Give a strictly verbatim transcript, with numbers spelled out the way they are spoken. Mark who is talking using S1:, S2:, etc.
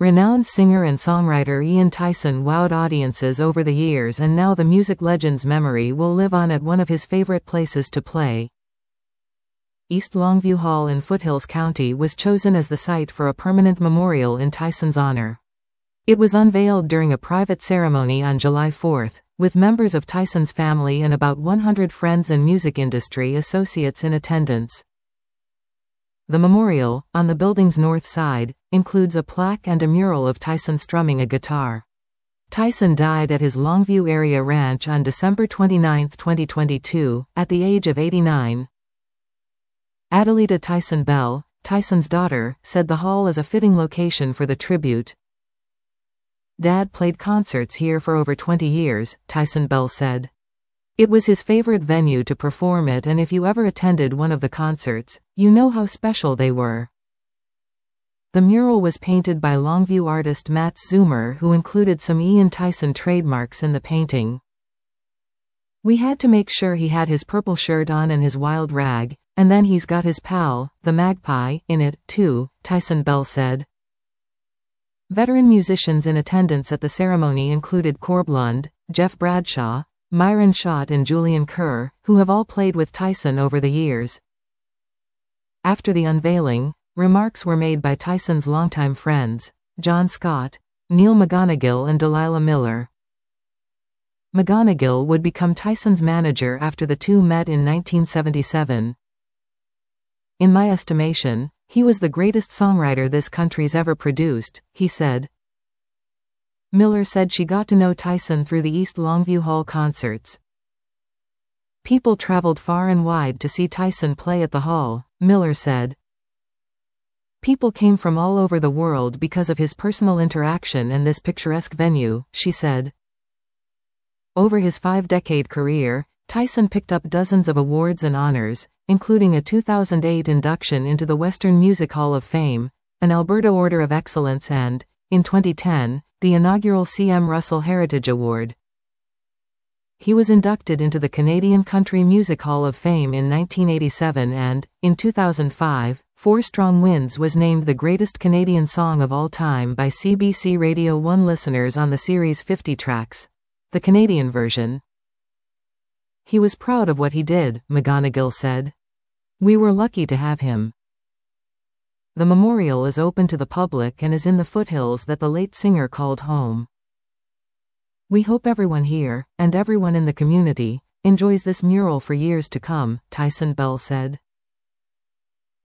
S1: Renowned singer and songwriter Ian Tyson wowed audiences over the years, and now the music legend's memory will live on at one of his favorite places to play. East Longview Hall in Foothills County was chosen as the site for a permanent memorial in Tyson's honor. It was unveiled during a private ceremony on July fourth, with members of Tyson's family and about one hundred friends and music industry associates in attendance. The memorial, on the building's north side, includes a plaque and a mural of Tyson strumming a guitar. Tyson died at his Longview area ranch on December twenty-ninth, twenty twenty-two, at the age of eighty-nine. Adelita Tyson Bell, Tyson's daughter, said the hall is a fitting location for the tribute. "Dad played concerts here for over twenty years, Tyson Bell said. "It was his favorite venue to perform at, and if you ever attended one of the concerts, you know how special they were." The mural was painted by Longview artist Matt Zoomer, who included some Ian Tyson trademarks in the painting. "We had to make sure he had his purple shirt on and his wild rag, and then he's got his pal, the magpie, in it, too," Tyson Bell said. Veteran musicians in attendance at the ceremony included Corb Lund, Jeff Bradshaw, Myron Schott and Julian Kerr, who have all played with Tyson over the years. After the unveiling, remarks were made by Tyson's longtime friends, John Scott, Neil McGonigal and Delilah Miller. McGonigal would become Tyson's manager after the two met in nineteen seventy-seven. "In my estimation, he was the greatest songwriter this country's ever produced," he said. Miller said she got to know Tyson through the East Longview Hall concerts. "People traveled far and wide to see Tyson play at the hall," Miller said. "People came from all over the world because of his personal interaction and this picturesque venue," she said. Over his five-decade career, Tyson picked up dozens of awards and honors, including a two thousand eight induction into the Western Music Hall of Fame, an Alberta Order of Excellence and, in twenty ten, the inaugural C M Russell Heritage Award. He was inducted into the Canadian Country Music Hall of Fame in nineteen eighty-seven and, in two thousand five, Four Strong Winds was named the greatest Canadian song of all time by C B C Radio one listeners on the series fifty tracks, the Canadian version. "He was proud of what he did," McGonigal said. "We were lucky to have him." The memorial is open to the public and is in the foothills that the late singer called home. "We hope everyone here, and everyone in the community, enjoys this mural for years to come," Tyson Bell said.